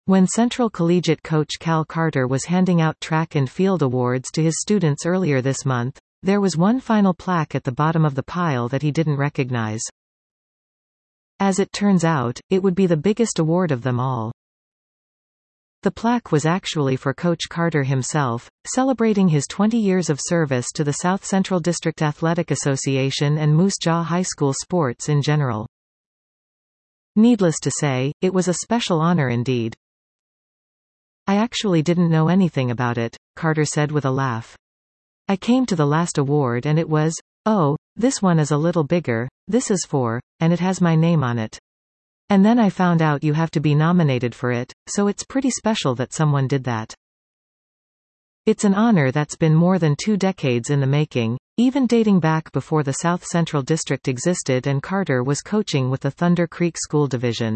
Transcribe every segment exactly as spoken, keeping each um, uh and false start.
When Central Collegiate coach Cal Carter was handing out track and field awards to his students earlier this month, there was one final plaque at the bottom of the pile that he didn't recognize. As it turns out, it would be the biggest award of them all. The plaque was actually for Coach Carter himself, celebrating his twenty years of service to the South Central District Athletic Association and Moose Jaw High School sports in general. Needless to say, it was a special honor indeed. "I actually didn't know anything about it," Carter said with a laugh. "I came to the last award and it was, oh, this one is a little bigger, this is for, and it has my name on it. And then I found out you have to be nominated for it, so it's pretty special that someone did that." It's an honor that's been more than two decades in the making, even dating back before the South Central District existed and Carter was coaching with the Thunder Creek School Division.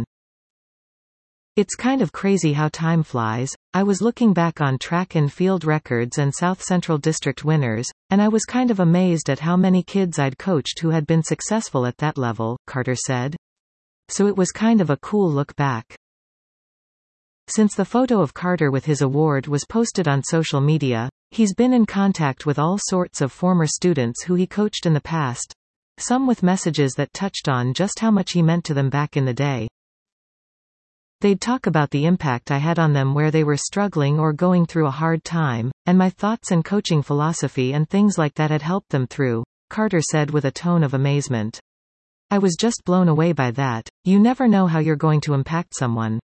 "It's kind of crazy how time flies. I was looking back on track and field records and South Central District winners, and I was kind of amazed at how many kids I'd coached who had been successful at that level," Carter said. "So it was kind of a cool look back." Since the photo of Carter with his award was posted on social media, he's been in contact with all sorts of former students who he coached in the past, some with messages that touched on just how much he meant to them back in the day. "They'd talk about the impact I had on them where they were struggling or going through a hard time, and my thoughts and coaching philosophy and things like that had helped them through," Carter said with a tone of amazement. "I was just blown away by that. You never know how you're going to impact someone."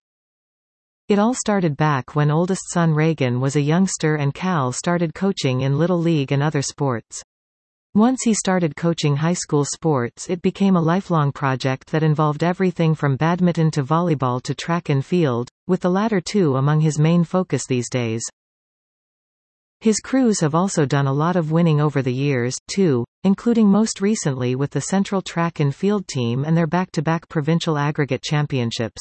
It all started back when oldest son Reagan was a youngster and Cal started coaching in Little League and other sports. Once he started coaching high school sports, it became a lifelong project that involved everything from badminton to volleyball to track and field, with the latter two among his main focus these days. His crews have also done a lot of winning over the years, too, including most recently with the Central Track and Field team and their back-to-back provincial aggregate championships.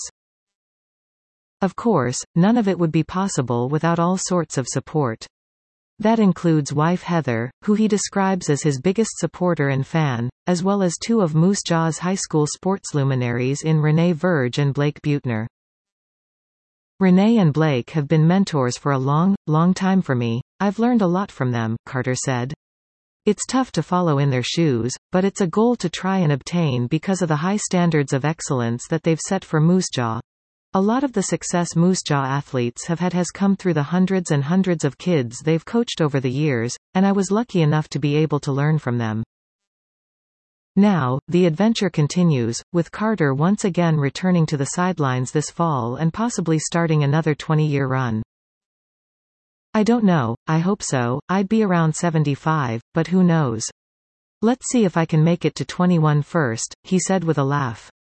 Of course, none of it would be possible without all sorts of support. That includes wife Heather, who he describes as his biggest supporter and fan, as well as two of Moose Jaw's high school sports luminaries in Renee Verge and Blake Buettner. "Renee and Blake have been mentors for a long, long time for me. I've learned a lot from them," Carter said. "It's tough to follow in their shoes, but it's a goal to try and obtain because of the high standards of excellence that they've set for Moose Jaw. A lot of the success Moose Jaw athletes have had has come through the hundreds and hundreds of kids they've coached over the years, and I was lucky enough to be able to learn from them." Now, the adventure continues, with Carter once again returning to the sidelines this fall and possibly starting another twenty-year run. "I don't know, I hope so. I'd be around seventy-five, but who knows. Let's see if I can make it to twenty-one first," he said with a laugh.